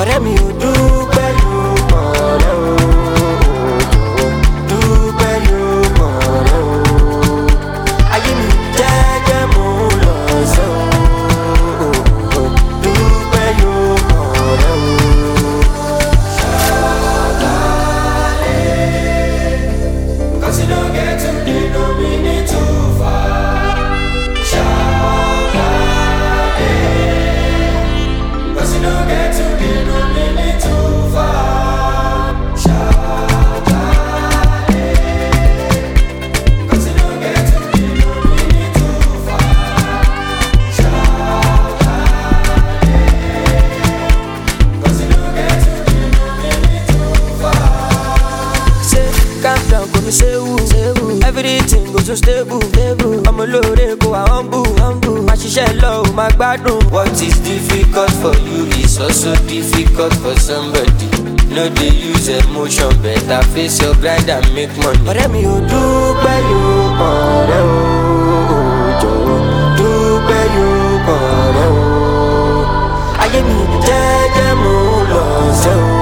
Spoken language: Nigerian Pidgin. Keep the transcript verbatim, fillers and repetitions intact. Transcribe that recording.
ọ̀rẹ́ mi ò dúpẹ́ yóò mọ̀ rẹ́ o. Dúpẹ́ yóò mọ̀ rẹ́ o. Ayé mi jẹ́jẹ́ mo lọ sẹ́ o. Dúpẹ́ yóò mọ̀ rẹ́ o. Cause you don't get to be no minute too far. Cause you don't get to be no minute too far. Cause you don't get to be no minute too far. Cause you don't get to be no minute too far. Say, calm down, come and say woo. Everything goes so stable. I'm a loaded, go a humble, humble. My shisha low, my gbadun. What is difficult for you is also difficult for somebody. No, they use emotion, better face your grind and make money. Ọ̀rẹ́ mi ò dúpẹ́ yóò kàn rẹ́ o. Jọ̀wọ́ dúpẹ́ yóò kàn rẹ́ o. Ayé mi jẹ́jẹ́ mo lọ sẹ́ o.